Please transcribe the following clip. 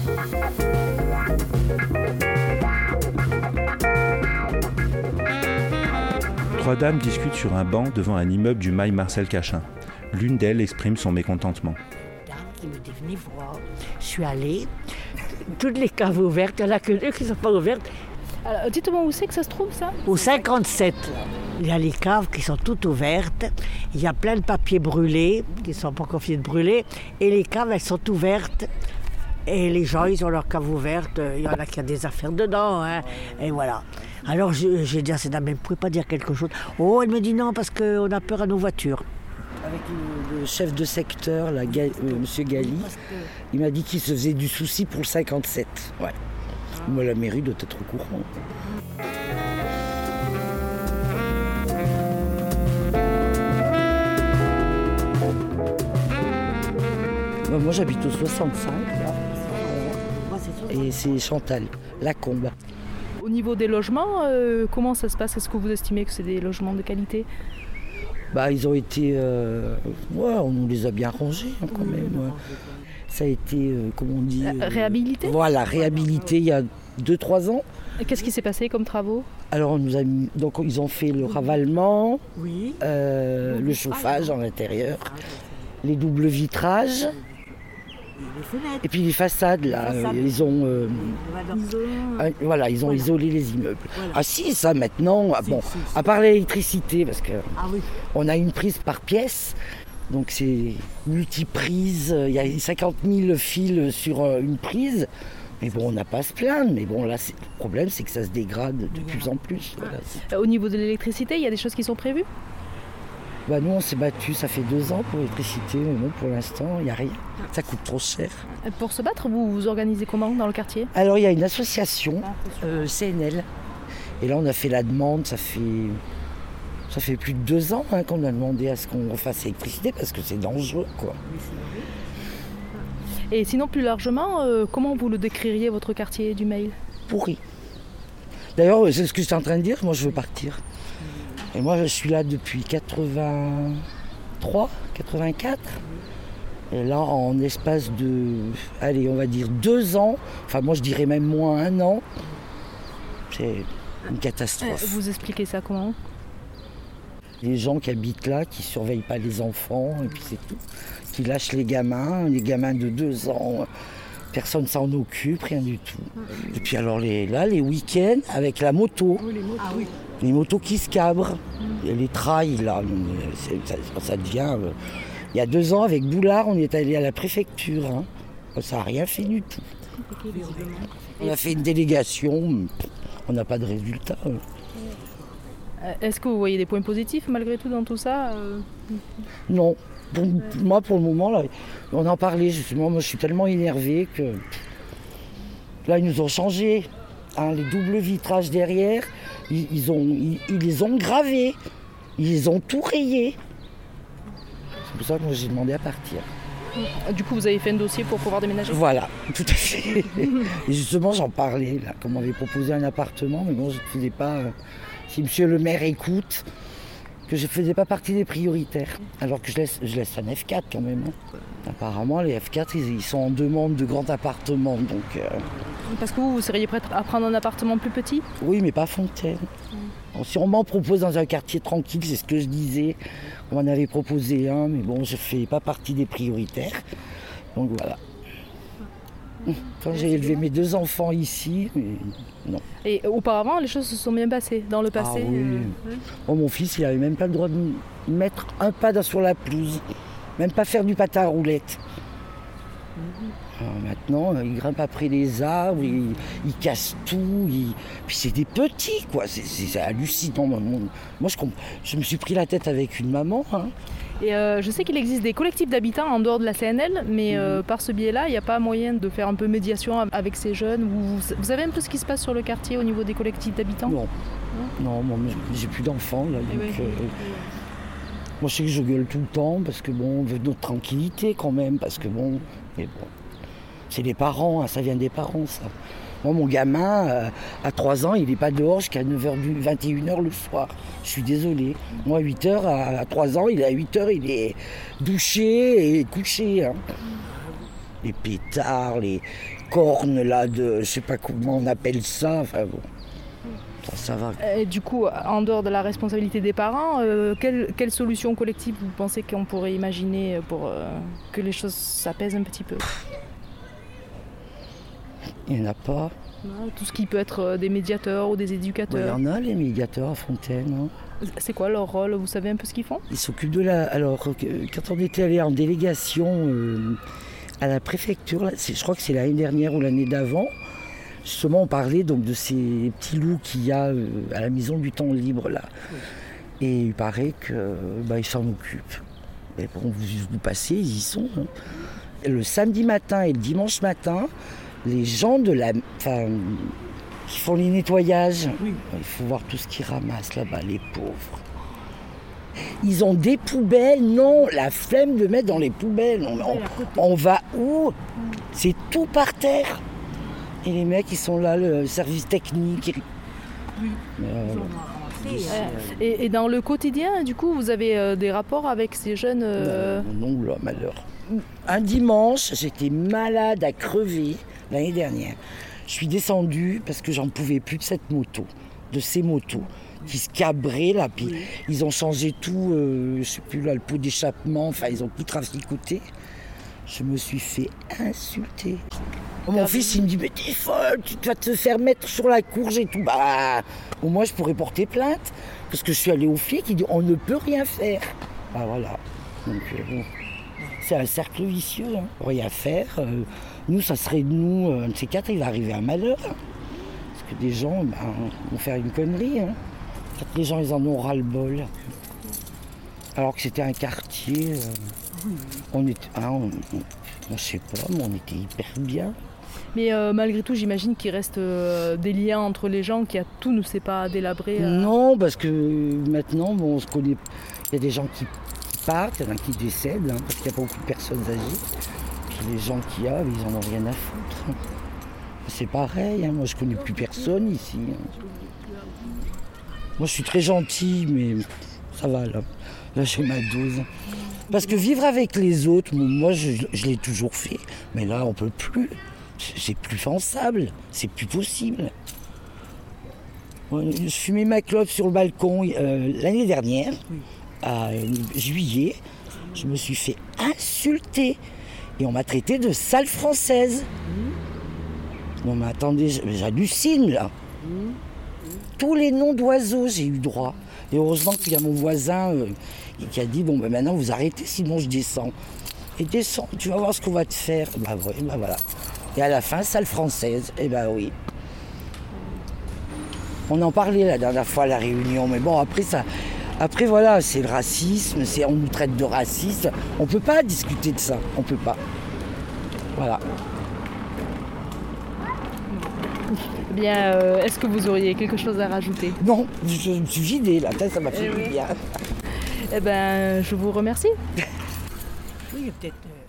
Trois dames discutent sur un banc devant un immeuble du mail Marcel Cachin. L'une d'elles exprime son mécontentement. Dame qui me dit venez voir. Je suis allée, toutes les caves ouvertes, il n'y en a que deux qui ne sont pas ouvertes. Alors, dites-moi où c'est que ça se trouve, ça ? Au 57, il y a les caves qui sont toutes ouvertes. Il y a plein de papiers brûlés, qui ne sont pas encore finis de brûler. Et les caves, elles sont ouvertes. Et les gens, ils ont leur cave ouverte. Il y en a qui ont des affaires dedans. Hein. Et voilà. Alors j'ai dit à cette dame, vous ne pouvez pas dire quelque chose ? Oh, elle me dit non, parce qu'on a peur à nos voitures. Avec le chef de secteur, M. Galli, il m'a dit qu'il se faisait du souci pour le 57. Ouais. Moi, la mairie doit être au courant. Moi, j'habite au 65, là. Et c'est Chantal, Lacombe. Au niveau des logements, comment ça se passe ? Est-ce que vous estimez que c'est des logements de qualité ? Ils ont été... on nous les a bien rangés, hein, quand même. Ouais. Ça a été, comment on dit... réhabilité ? Voilà, réhabilité il y a 2-3 ans. Et qu'est-ce qui s'est passé comme travaux ? Alors, on nous a mis, donc, ils ont fait le ravalement, le chauffage en intérieur, les doubles vitrages, et puis les façades, là, ils ont... ils ont isolé les immeubles. Voilà. Ah si, ça maintenant, à part l'électricité, parce qu'on a une prise par pièce, donc c'est multiprise, il y a 50 000 fils sur une prise, mais bon, on n'a pas à se plaindre, mais bon, là, le problème, c'est que ça se dégrade de plus en plus. Voilà. Au niveau de l'électricité, il y a des choses qui sont prévues ? Nous, on s'est battu, ça fait 2 ans pour l'électricité, mais bon, pour l'instant, il n'y a rien. Ça coûte trop cher. Pour se battre, vous vous organisez comment dans le quartier ? Alors, il y a une association, CNL. Et là, on a fait la demande, ça fait plus de 2 ans qu'on a demandé à ce qu'on refasse l'électricité, parce que c'est dangereux, quoi. Et sinon, plus largement, comment vous le décririez, votre quartier du Mail ? Pourri. D'ailleurs, c'est ce que je suis en train de dire, moi, je veux partir. Et moi, je suis là depuis 83, 84. Et là, en espace de, on va dire 2 ans, enfin moi je dirais même moins 1 an, c'est une catastrophe. Vous expliquez ça comment ? Les gens qui habitent là, qui ne surveillent pas les enfants, et puis c'est tout. Qui lâchent les gamins de 2 ans. Personne s'en occupe, rien du tout. Et puis alors les week-ends avec la moto. Les motos qui se cabrent. Et les trails, là, ça devient... Il y a 2 ans, avec Boulard, on est allé à la préfecture. Hein. Ça n'a rien fait du tout. On a fait une délégation, on n'a pas de résultat. Est-ce que vous voyez des points positifs malgré tout dans tout ça ? Non. Moi, pour le moment, là, on en parlait justement. Moi, je suis tellement énervée que... Là, ils nous ont changé. Les doubles vitrages derrière, ils les ont gravés. Ils les ont tout rayés. C'est pour ça que moi, j'ai demandé à partir. Du coup, vous avez fait un dossier pour pouvoir déménager ? Voilà, tout à fait. Et justement, j'en parlais, là, qu'on m'avait proposé un appartement, mais bon, je ne faisais pas... si monsieur le maire écoute, que je ne faisais pas partie des prioritaires. Alors que je laisse un F4 quand même. Hein. Apparemment, les F4, ils sont en demande de grands appartements. Donc, Parce que vous seriez prête à prendre un appartement plus petit ? Oui, mais pas à Fontaine. Bon, si on m'en propose dans un quartier tranquille, c'est ce que je disais. On m'en avait proposé un, mais bon, je ne fais pas partie des prioritaires. Donc voilà. Quand j'ai élevé mes 2 enfants ici, mais non. Et auparavant, les choses se sont bien passées dans le passé. Ah oui. Bon, mon fils, il n'avait même pas le droit de mettre un pas sur la pelouse. Même pas faire du patin à roulettes. Alors maintenant, il grimpe après les arbres, il casse tout. Puis c'est des petits, quoi. C'est hallucinant. Moi, je me suis pris la tête avec une maman. Hein. Et je sais qu'il existe des collectifs d'habitants en dehors de la CNL, mais par ce biais-là, il n'y a pas moyen de faire un peu médiation avec ces jeunes. Vous savez un peu ce qui se passe sur le quartier au niveau des collectifs d'habitants ? Non, moi, j'ai plus d'enfants, là. Donc, moi, je sais que je gueule tout le temps, parce que bon, on veut notre tranquillité quand même, parce que bon, mais bon, c'est les parents, hein, ça vient des parents, ça. Moi, mon gamin, à 3 ans, il n'est pas dehors jusqu'à 9h, 21h le soir. Je suis désolée. Moi, à 8h, à 3 ans, il est à 8h, il est douché et couché. Hein. les pétards, les cornes là de, je sais pas comment on appelle ça, enfin bon, ça va. Et du coup, en dehors de la responsabilité des parents, quelle solution collective vous pensez qu'on pourrait imaginer pour que les choses s'apaisent un petit peu? Il n'y en a pas. Tout ce qui peut être des médiateurs ou des éducateurs. Il y en a les médiateurs à Fontaine. Hein. C'est quoi leur rôle? Vous savez un peu ce qu'ils font? Ils s'occupent de la... Alors, quand on était allé en délégation à la préfecture, là, je crois que c'est l'année dernière ou l'année d'avant, justement on parlait donc de ces petits loups qu'il y a à la maison du temps libre là. Et il paraît qu'ils s'en occupent. Et bon, vous passez, ils y sont. Hein. Et le samedi matin et le dimanche matin, les gens qui font les nettoyages, il faut voir tout ce qu'ils ramassent là-bas, les pauvres. Ils ont des poubelles, non, la flemme de mettre dans les poubelles. On va où? C'est tout par terre. Et les mecs, ils sont là, le service technique. Et dans le quotidien, du coup, vous avez des rapports avec ces jeunes Non, là, malheur. Un dimanche, j'étais malade à crever l'année dernière. Je suis descendue parce que j'en pouvais plus de ces motos qui se cabraient là. Puis ils ont changé tout, je sais plus là, le pot d'échappement, enfin ils ont tout traficoté. Je me suis fait insulter. Mon fils il me dit mais t'es folle, tu vas te faire mettre sur la courge et tout. Bah au moins je pourrais porter plainte parce que je suis allée au flic, il dit on ne peut rien faire. Bah voilà. Donc bon. C'est un cercle vicieux, hein. Rien faire. Nous, ça serait un de ces quatre, il va arriver un malheur. Parce que des gens vont faire une connerie. Hein. Quand les gens, ils en ont ras-le-bol. Alors que c'était un quartier, on était, je sais pas, mais on était hyper bien. Mais malgré tout, j'imagine qu'il reste des liens entre les gens, qu'il y a tout ne s'est pas délabré. Non, parce que maintenant, on se connaît. Il y a des gens qui partent, il y en a qui décèdent, hein, parce qu'il y a beaucoup de personnes âgées. Puis les gens qu'il y a, ils en ont rien à foutre. C'est pareil, hein, moi je connais plus personne ici. Hein. Moi je suis très gentil, mais ça va là. Là j'ai ma dose. Parce que vivre avec les autres, moi je l'ai toujours fait. Mais là on peut plus. C'est plus pensable, c'est plus possible. Je fumais ma clope sur le balcon l'année dernière. À juillet, je me suis fait insulter et on m'a traité de sale française. Non mais attendez, j'hallucine là. Tous les noms d'oiseaux, j'ai eu droit. Et heureusement qu'il y a mon voisin qui a dit bon ben maintenant vous arrêtez sinon je descends. Et descends, tu vas voir ce qu'on va te faire. Bah ouais, bah voilà. Et à la fin, sale française, et bah oui. On en parlait la dernière fois à la réunion, mais bon après voilà, c'est le racisme, on nous traite de racistes. On ne peut pas discuter de ça, on ne peut pas. Voilà. Eh bien, est-ce que vous auriez quelque chose à rajouter? Non, je me suis vidée là, ça m'a fait du bien. Eh bien, je vous remercie. Oui, peut-être...